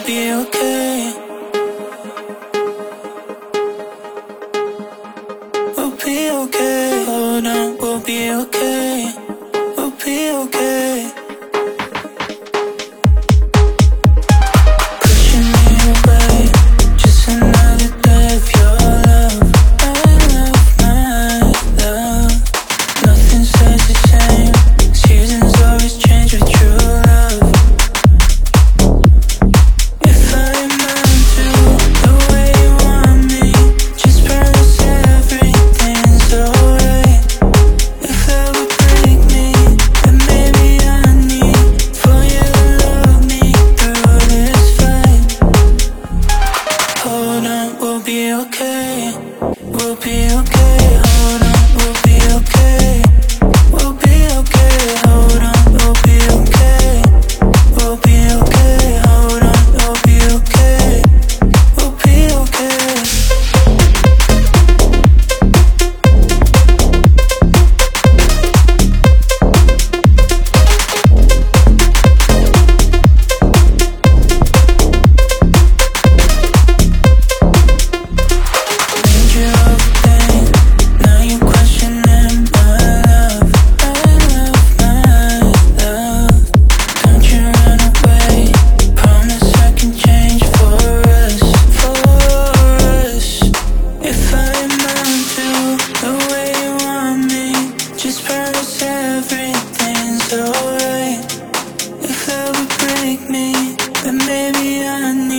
we'll be okay. We'll be okay. Hold on, we'll be okay. We'll be okay. Pushing me away, just another day of your love. My love, my love. Nothing stays the same. Seasons always change with true love. If I amount to the way you want me, just promise everything's alright. If that would break me, then maybe I need for you to love me through this fight. Hold on, we'll be okay. We'll be okay. Hold on, we'll be okay. We'll be okay. Hold on, we'll be okay. We'll be okay. Hold on, we'll be okay. We'll be okay. Made you overthink. Now you questioning my love. My love, my love. Don't you run away. Promise I can change for us, for us. If I amount to the way you want me, just promise everything's alright. If that would break me, then maybe I